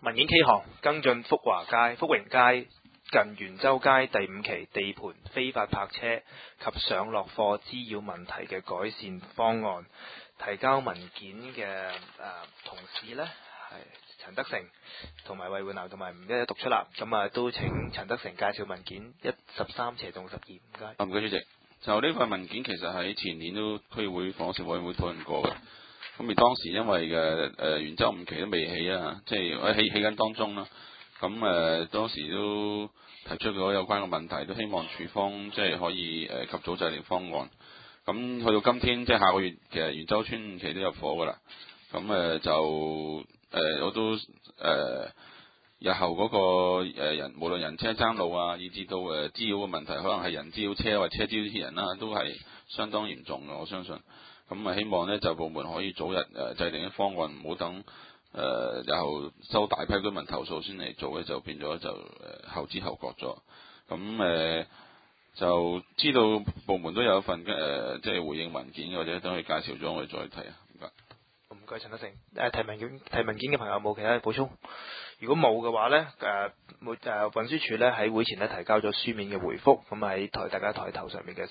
文件 K 項跟進福榮街近元州街第5期地盤非法泊車及上落貨滋擾問題嘅改善方案，提交文件嘅同事呢係陳德成同埋魏煥南，同埋唔一一讀出啦。咁都請陳德成介紹文件13/12，唔該。 唔該，主席。就呢份文件其實喺前年都區議會房屋事務委員會討論過嘅。咁而當時因為元州5期都未起啊，即係起緊當中啦。咁當時都提出咗有關嘅問題，都希望署方即係可以及早制定方案。咁去到今天即係下個月，其實元州村5期都入伙㗎啦。咁我都日後嗰個人無論人車爭路啊，以至到滋擾嘅問題，可能係人滋擾車或者車滋擾人啦，都係相當嚴重嘅。我相信。咁希望呢就部門可以早日制定啲方案，唔好等日後收大批居民投訴先嚟做咧，就變咗就後知後覺咗。咁就知道部門都有一份即係回應文件，或者等佢介紹咗，我哋再睇啊。唔該。 唔該，陳德成。提文件嘅朋友冇其他嘅補充？如果冇嘅話呢，運輸署呢喺會前呢提交咗書面嘅回覆，咁喺大家台頭上面嘅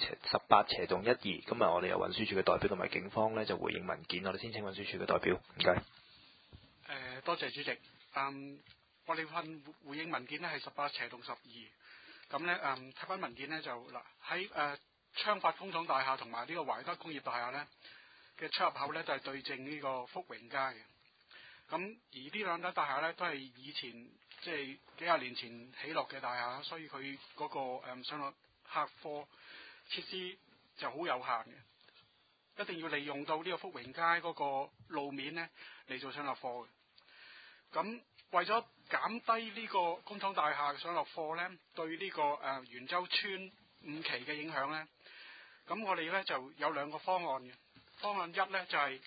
18/12，咁我哋有運輸署嘅代表同埋警方呢就回應文件，我哋先請運輸署嘅代表，唔該。 多謝主席。我哋份回應文件呢係18/12，咁呢睇翻文件呢就嗱喺昌發工廠大廈同埋呢個懷德工業大廈呢嘅出入口呢都係對正呢個福榮街嘅。咁而呢兩間大廈呢，都係以前即係幾廿年前起落嘅大廈，所以佢嗰個上落客貨設施就好有限嘅，一定要利用到呢個福榮街嗰個路面呢嚟做上落貨嘅。咁為咗減低呢個工廠大廈上落貨呢對呢個元州村5期嘅影響呢，咁我哋呢就有兩個方案嘅。方案一呢就係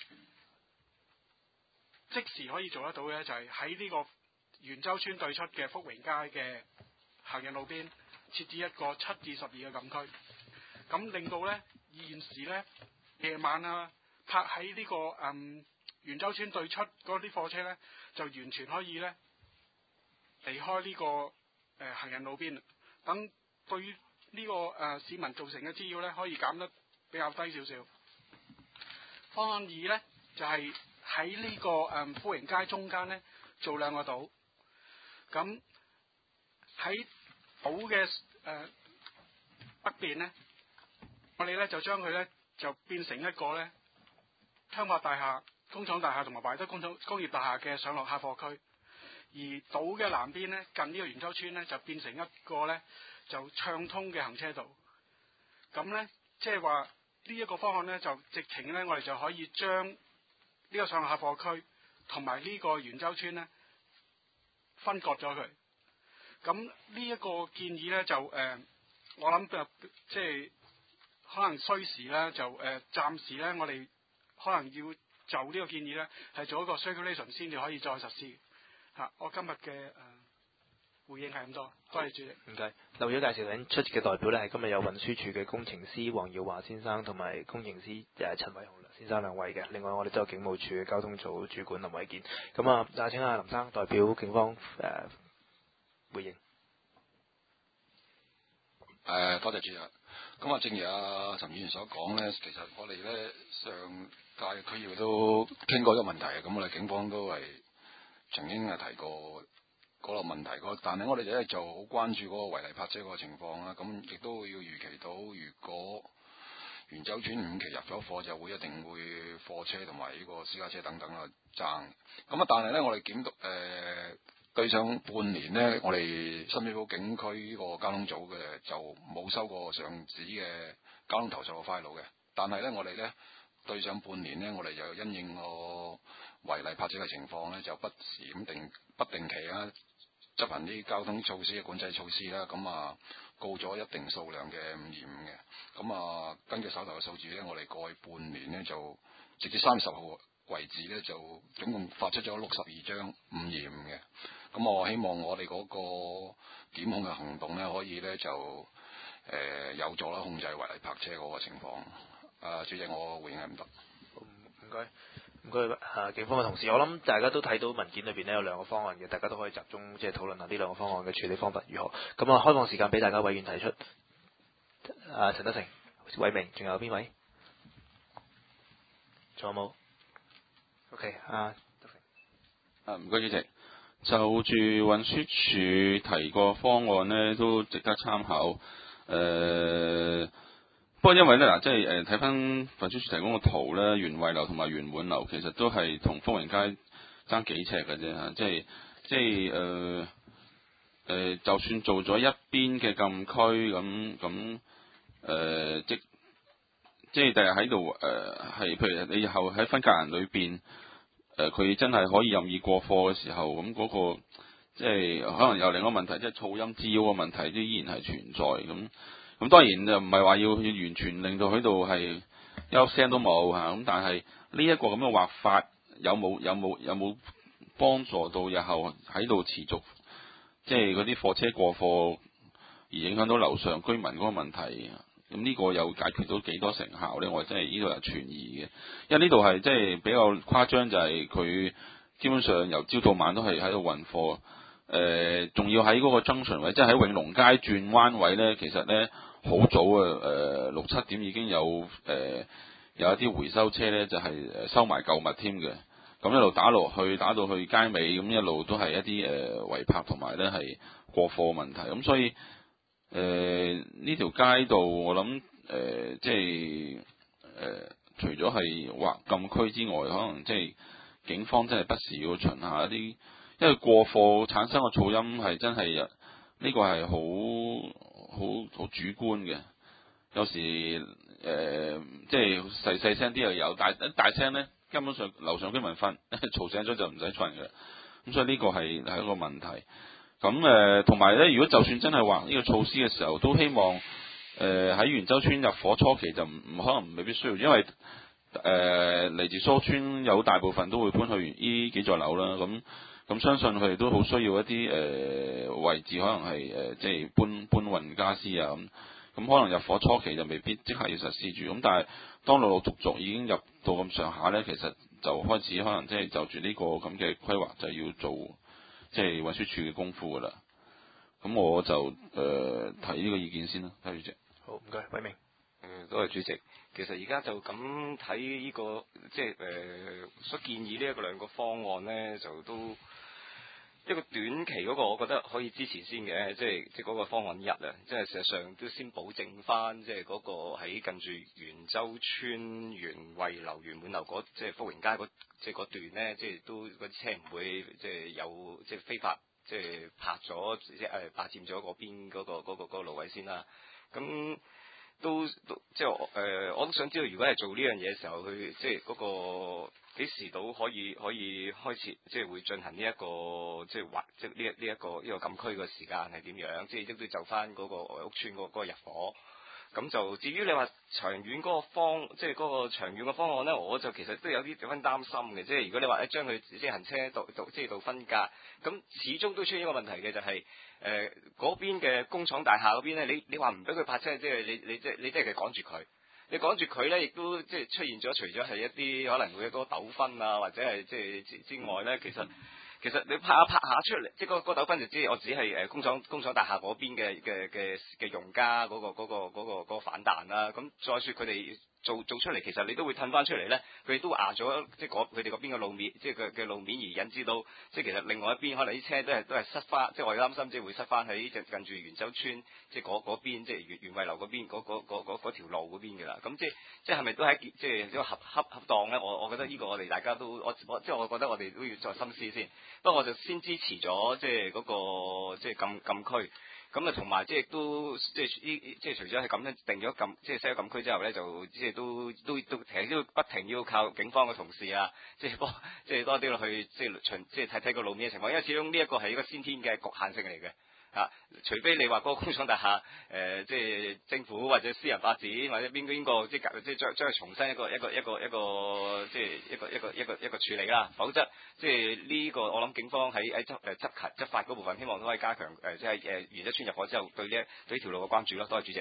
即時可以做得到嘅，就係喺呢個元州村對出嘅福榮街嘅行人路邊設置一個7至12嘅禁區，咁令到呢現時呢夜晚啊泊喺呢個元州村對出嗰啲貨車呢，就完全可以呢離開呢個行人路邊，等對於呢個市民造成嘅滋擾呢，可以減得比較低少少。方案2呢，就係喺呢個福榮街中間呢做兩個島，咁喺島嘅北邊呢，我哋呢就將佢呢就變成一個呢昌發大廈、工廠大廈同埋懷德工業大廈嘅上落客貨區，而島嘅南邊呢，近呢個元州村呢，就變成一個呢就暢通嘅行車道。咁呢，即係話呢一個方案呢，就直情呢，我哋就可以將呢個上落客貨區同埋呢個元州村呢分割咗佢。咁呢一個建議呢，就我諗即係可能需時呢，就暫時呢，我哋可能要就呢個建議呢，係做一個 circulation 先至可以再實施。我今日嘅回應係咁多，多謝主席。 唔該。漏咗介紹緊出席嘅代表呢，係今日有運輸署嘅工程師黃耀華先生同埋工程師陳偉雄先生兩位嘅。另外我哋都有警務處嘅交通組主管林偉健。咁請林生代表警方回應。 多謝主席。咁正如陳議員所講呢，其實我哋呢上屆區議會都傾過呢個問題，咁我哋警方都係曾經提過嗰個問題，但係我哋咧就好關注嗰個違例泊車嗰個情況啦。咁亦都要預期到，如果元州村5期入咗貨，就一定會貨車同埋呢個私家車等等爭。咁但係呢，我哋對上半年呢，我哋深水埗警區呢個交通組嘅就冇收過上址嘅交通投訴嘅 file 嘅。但係呢，我哋呢對上半年呢，我哋就因應個違例泊車嘅情況呢，就不時咁不定期執行啲交通措施嘅管制措施啦。咁告咗一定數量嘅525嘅。咁根據手頭嘅數字呢，我哋過去半年呢，就直至30號為止呢，就總共發出咗62張525嘅。咁我希望我哋嗰個檢控嘅行動呢，可以呢就有助啦控制違例泊車嗰個情況。主席，我回應係唔得。 唔該。 唔該警方嘅同事，我諗大家都睇到文件裏邊咧有兩個方案嘅，大家都可以集中即係討論下呢兩個方案嘅處理方法如何。咁啊，開放時間俾大家委員提出。陳德成、偉明，仲有邊位？仲有冇 ？OK， 唔該主席。就住運輸署提個方案呢，都值得參考。不過因為咧嗱，即係睇翻運輸署提供個圖咧，原惠樓同埋原滿樓其實都係同福榮街爭幾尺嘅啫嚇，就算做咗一邊嘅禁區即係第日喺度係，譬如你以後喺分隔欄裏邊。佢真係可以任意過貨嘅時候，咁嗰個即係可能有另一個問題，即係噪音滋擾嘅問題都依然係存在。咁當然就唔係話要完全令到喺度係一粒聲都冇嚇。咁但係呢一個咁嘅劃法有冇幫助到日後喺度持續即係嗰啲貨車過貨而影響到樓上居民嗰個問題？咁呢個又解決到幾多成效呢？我真係呢度有存疑嘅，因為呢度係即係比較誇張，就係佢基本上由朝到晚都係喺度運貨，仲要喺嗰個 junction 位，即係喺永隆街轉彎位呢。其實呢，好早啊，6、7點已經有一啲回收車呢，就係收埋舊物添嘅，咁一路打到去街尾，咁一路都係一啲違泊同埋呢係過貨問題，咁所以。呢條街道我諗除咗係劃禁區之外，可能即係警方真係不時要巡下一啲，因為過貨產生嘅噪音係真係呢個係好主觀嘅，有時即係細聲啲又有，大聲呢，根本上樓上居民瞓，嘈醒咗就唔使瞓嘅，咁所以呢個係一個問題。咁同埋咧，如果就算真係劃呢個措施嘅時候，都希望喺元州村入伙初期就可能未必需要，因為嚟自蘇村有大部分都會搬去呢幾座樓啦。咁相信佢哋都好需要一啲位置，可能係即係搬運家私啊咁可能入伙初期就未必即刻要實施住。咁但係當陸陸續續已經入到咁上下咧，其實就開始可能即係就住呢個咁嘅規劃就要做。即係運輸署嘅功夫㗎啦，咁我就提呢個意見先啦，多謝主席。 好，唔該，偉明。 多謝主席。其實而家就咁睇呢個即係所建議呢一個兩個方案呢，就都一個短期嗰個，我覺得可以支持先嘅，即係嗰個方案一啊，即係事實上都先保證翻，即係嗰個喺近住元州村元惠樓元滿樓即係福榮街即係嗰段呢，即係都嗰啲車唔會即係有即係非法即係泊咗即係霸佔咗嗰邊嗰個路位先啦。咁都即係我都想知道，如果係做呢樣嘢嘅時候，佢即係嗰個幾時到可以開始，即係會進行呢一個即係即係呢一個禁區嘅時間係點樣？即係亦都就翻嗰個屋邨嗰個入伙。咁就至於你話長遠嗰個即係嗰個長遠嘅方案咧，我就其實都有啲分擔心嘅。即係如果你話將佢即係行車道即係道分隔，咁始終都出現一個問題嘅，就係嗰邊嘅工廠大廈嗰邊咧，你話唔俾佢泊車，即係你即係趕住佢。你趕住佢咧，亦都即係出現咗，除咗係一啲可能會有嗰個糾紛啊，或者係即係之外咧，其實你拍下出嚟，即係嗰個糾紛就知我只係工廠大廈嗰邊嘅用家嗰個反彈啦。咁再說佢哋做出嚟，其實你都會褪翻出嚟咧，佢哋都壓咗即係佢哋嗰邊嘅路面，即係嘅路面而引致到，即係其實另外一邊可能啲車都係塞翻，即係我擔心即係會塞翻喺近住元州村，即係嗰邊即係元惠樓嗰邊嗰條路嗰邊嘅啦。咁即係咪都係即係呢個恰當咧？我覺得呢個我哋大家都即係我覺得我哋都要再深思先。不過我就先支持咗即係嗰個即係禁區。咁啊，同埋即係都即係除咗係咁樣定咗即係西九禁區之後咧，就即係都其實都不停要靠警方嘅同事啊，即係多啲落去即係睇個路面嘅情況，因為始終呢一個係一個先天嘅局限性嚟嘅。除非你話嗰個工廠大廈即係政府或者私人發展或者邊個即係將佢重新一個即係一個處理啦，否則即係呢個我諗警方喺執法嗰部分，希望都可以加強即係元州村入伙之後對呢條路嘅關注咯。多謝主席。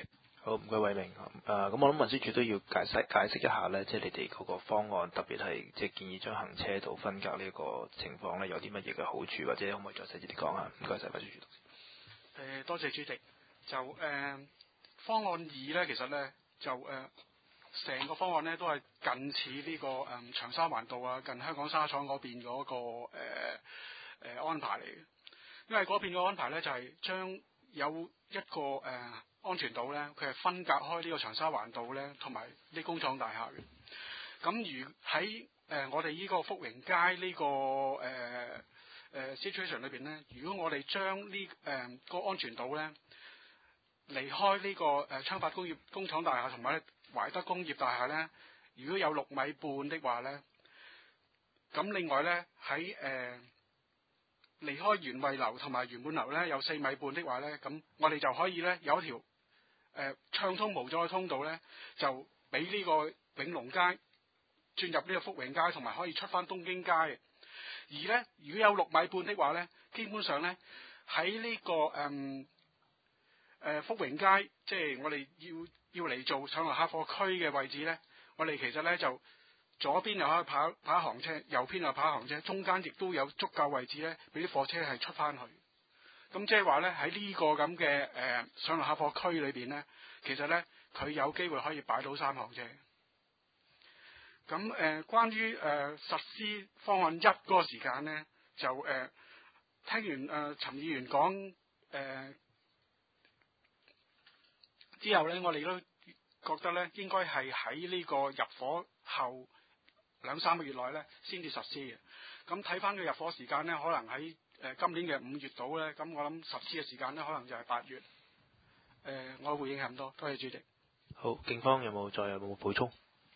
好，唔該，偉明。咁我諗運輸署都要解釋一下咧，即係你哋嗰個方案，特別係即係建議將行車道分隔呢個情況咧，有啲乜嘢嘅好處，或者可唔可以再細緻啲講下？唔該晒，運輸署同事。 多謝主席。就方案2咧，其實咧就成個方案咧都係近似呢個長沙灣道啊，近香港紗廠嗰邊嗰個安排嚟嘅。因為嗰邊嘅安排咧就係將有一個安全島咧，佢係分隔開呢個長沙灣道咧，同埋啲工廠大廈嘅。咁如喺我哋呢個福榮街呢個situation 裏邊咧，如果我哋將呢個安全島咧離開呢個昌發工業工廠大廈同埋懷德工業大廈咧，如果有6米半的話咧，咁另外咧喺離開元惠樓同埋圓滿樓咧有4米半的話咧，咁我哋就可以咧有一條暢通無阻嘅通道咧，就俾呢個永隆街轉入呢個福榮街，同埋可以出翻東京街嘅。而咧如果有6米半的話咧，基本上咧喺呢個福榮街，即係我哋要嚟做上落客貨區嘅位置咧，我哋其實咧就左邊又可以跑一行車，右邊又跑一行車，中間亦都有足夠位置咧，俾啲貨車係出翻去。咁即係話咧喺呢個咁嘅上落客貨區裏邊咧，其實咧佢有機會可以擺到3行車。咁關於實施方案1嗰個時間咧，就聽完陳議員講之後咧，我哋都覺得咧應該係喺呢個入伙後2-3個月內咧先至實施嘅。咁睇翻佢入伙時間咧，可能喺今年嘅5月度咧，咁我諗實施嘅時間咧，可能就係8月。我回應係咁多，多謝主席。 好，警方有冇補充？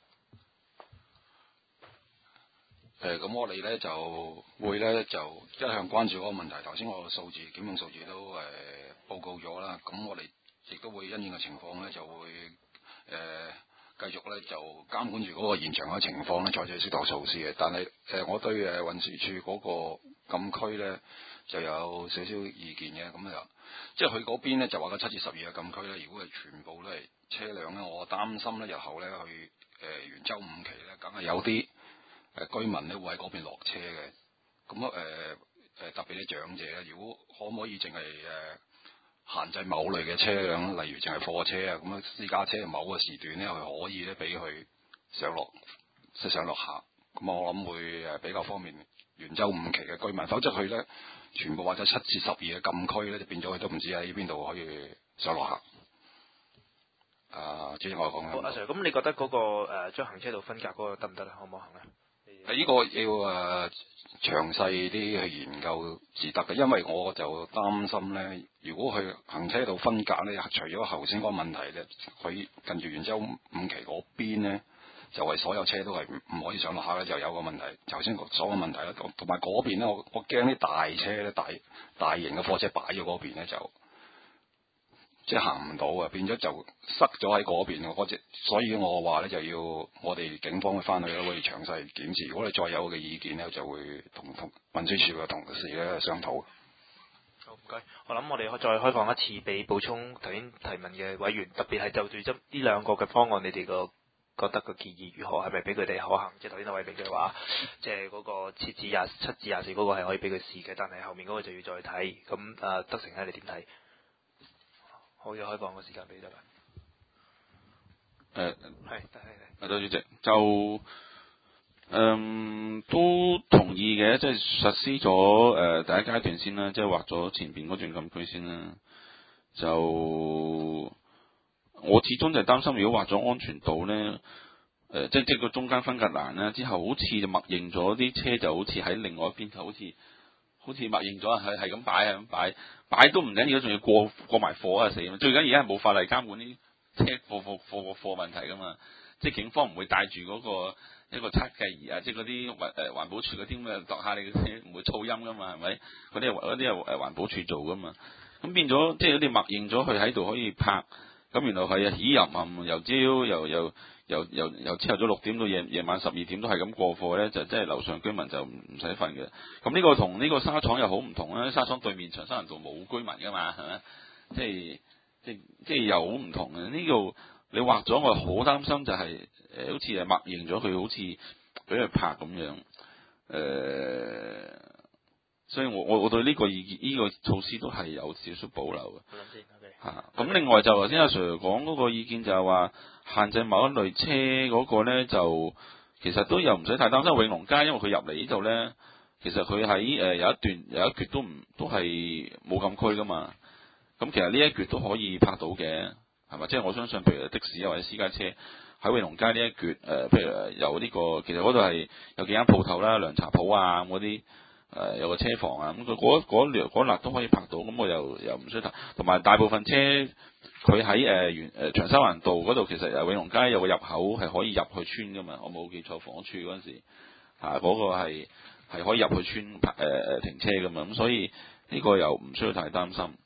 咁我哋咧就會咧就一向關注嗰個問題。頭先我個數字檢控數字都報告咗啦。咁我哋亦都會因應嘅情況咧，就會繼續咧就監管住嗰個現場嘅情況咧，採取適當措施嘅。但係我對運輸署嗰個禁區咧就有少少意見嘅。咁就即係佢嗰邊咧就話個7至12嘅禁區咧，如果係全部都係車輛咧，我擔心咧日後咧去元週5期咧，梗係有啲居民咧會喺嗰邊落車嘅。咁特別啲長者咧，如果可唔可以淨係限制某類嘅車輛，例如淨係貨車啊，咁樣私家車某個時段咧，佢可以咧俾佢上落客。咁我諗會比較方便元週5期嘅居民，否則佢咧全部或者7至12嘅禁區咧，就變咗佢都唔知喺邊度可以上落客。主席我講好，阿 Sir， 咁你覺得嗰個將行車道分隔嗰個得唔得咧？可唔可行咧？ 呢個要詳細啲去研究至得嘅，因為我就擔心咧，如果佢行車道分隔咧，除咗頭先嗰個問題咧，佢近住元週5期嗰邊咧，就係所有車都係唔可以上落客咧，就有個問題。頭先所個問題啦，同埋嗰邊咧，我驚啲大車咧，大型嘅貨車擺咗嗰邊咧就。即係行唔到啊，變咗就塞咗喺嗰邊所以我話咧就要我哋警方去翻去咧，會詳細檢視。如果你再有嘅意見咧，就會同運輸署嘅同事咧商討。 好，唔該。我諗我哋再開放一次俾補充頭先提問嘅委員，特別係就住呢兩個嘅方案，你哋覺得個建議如何？係咪俾佢哋可行？即係頭先阿偉明嘅話，即係嗰個設置7至24嗰個係可以俾佢試嘅，但係後面嗰個就要再睇。咁德成咧，你點睇？可以開放個時間俾得啦。 係，多主席就都同意嘅，即係實施咗第一階段先啦，即係劃咗前邊嗰段禁區先啦。就我始終就係擔心，如果劃咗安全島咧，即係個中間分隔欄啦，之後好似就默認咗啲車就好似喺另外一邊，就好似默認咗係咁擺都唔緊要，仲要過埋貨啊死嘛！最緊要而家係冇法例監管啲車貨問題噶嘛，即係警方唔會帶住嗰個一個測計儀啊，即係嗰啲環保署嗰啲咁嘅度下你嘅車唔會噪音噶嘛，係咪？嗰啲係環保署做噶嘛，咁變咗即係你默認咗佢喺度可以泊，咁原來係由朝由朝頭早6點到夜晚12點都係咁過貨咧，就即係樓上居民就唔使瞓嘅。咁呢個同呢個紗廠又好唔同啦，紗廠對面長沙灣道冇居民噶嘛，係咪？即即係又好唔同嘅。呢度你畫咗，我好擔心就係、好似係默認咗佢，好似俾佢拍咁樣。所以我對呢個意見呢、個措施都係有少少保留嘅。咁另外就頭先阿 Sir 講嗰個意見就係話限制某一類車嗰個咧，就其實都又唔使太擔心。永隆街因為佢入嚟呢度咧，其實佢喺有一橛都係冇禁區噶嘛。咁其實呢一橛都可以拍到嘅，係咪？即係我相信，譬如的士又或者私家車喺永隆街呢一橛，譬如有呢個，其實嗰度係有幾間鋪頭啦、涼茶鋪啊嗰啲。有個車房啊，咁佢嗰粒都可以拍到，咁我又唔需要睇。同埋大部分車佢喺長沙灣道嗰度，其實永隆街有個入口係可以入去村噶嘛，我冇記錯房屋處嗰陣時嗰個係可以入去村停車噶嘛，咁所以呢個又唔需要太擔心。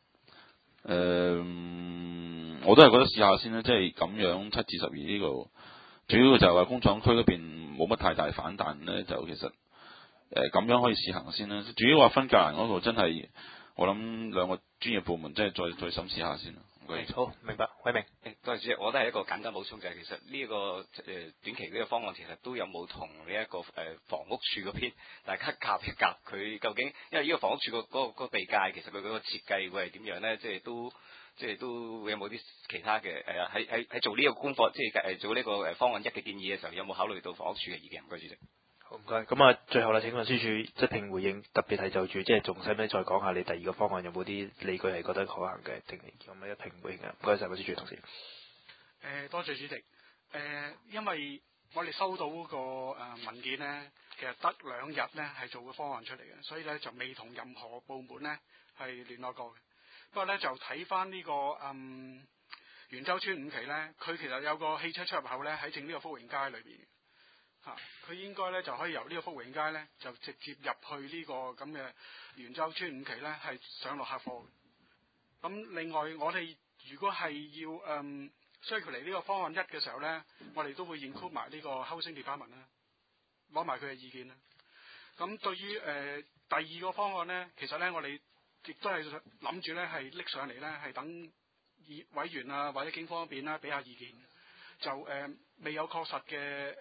我都係覺得試下先啦，即係咁樣7至12呢個，主要就係話工廠區嗰邊冇乜太大反彈咧，就其實。咁樣可以試行先啦。主要話分隔欄嗰度真係，我諗兩個專業部門真係再審視下先啦。 好，明白，偉明。 多謝主席，我都係一個簡單補充，就係其實呢一個短期呢個方案，其實都有冇同呢一個房屋署嗰邊大家夾一夾佢究竟，因為呢個房屋署嗰個地界其實佢嗰個設計會係點樣咧？即係都會有冇啲其他嘅喺做呢個功課，即係做呢個方案1嘅建議嘅時候，有冇考慮到房屋署嘅意見？唔該，主席。 好唔該，咁啊，最後啦，請運輸署即評回應，特別係就住即係仲使唔使再講下你第二個方案有冇啲理據係覺得可行嘅，定有冇一評回應嘅？唔該晒，運輸署同事。 多謝主席。因為我哋收到嗰個文件呢，其實得2日呢係做個方案出嚟嘅，所以呢就未同任何部門呢係聯絡過嘅。不過呢，就睇翻呢個元洲村5期呢，佢其實有個汽車出入口呢喺正呢個福榮街裏邊。佢應該咧就可以由呢個福榮街咧就直接入去呢個咁嘅元洲村5期咧係上落客貨。咁另外我哋如果係要需要嚟呢個方案1嘅時候咧，我哋都會 include 埋呢個 housing department 啦，攞埋佢嘅意見啦。咁對於第2個方案咧，其實咧我哋亦都係諗住咧係拎上嚟咧係等委員啊或者警方嗰邊啦俾下意見。就未有確實嘅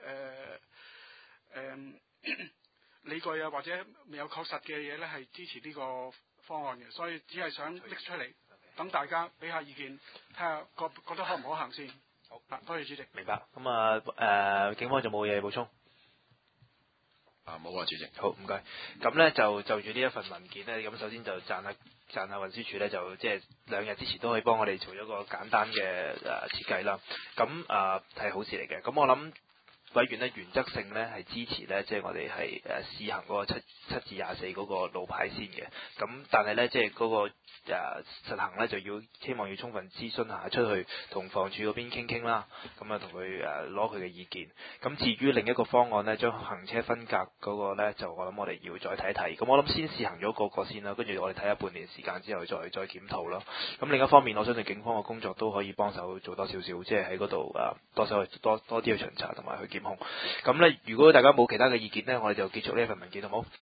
理據啊，或者未有確實嘅嘢咧，係支持呢個方案嘅，所以只係想拎出嚟，等大家俾下意見，睇下覺得可唔可行先。好，多謝主席。 明白。咁啊警方就冇嘢補充。 冇啊，主席。 好，唔該。咁咧就住呢一份文件咧，咁首先就讚下運輸署咧，就即係2日之前都可以幫我哋做咗個簡單嘅設計啦。咁係好事嚟嘅。咁我諗委員咧原則性咧係支持咧，即係我哋係試行嗰個7至24嗰個路牌先嘅。咁但係咧即係嗰個實行咧就希望要充分諮詢下出去同房署嗰邊傾啦。咁啊同佢攞佢嘅意見。咁至於另一個方案咧，將行車分隔嗰個咧，就我諗我哋要再睇睇。咁我諗先試行咗嗰個先啦，跟住我哋睇下半年時間之後再檢討咯。咁另一方面，我相信警方嘅工作都可以幫手做多少少，即係喺嗰度多啲去巡查同埋去檢控。咁咧，如果大家冇其他嘅意見咧，我哋就結束呢一份文件，好冇？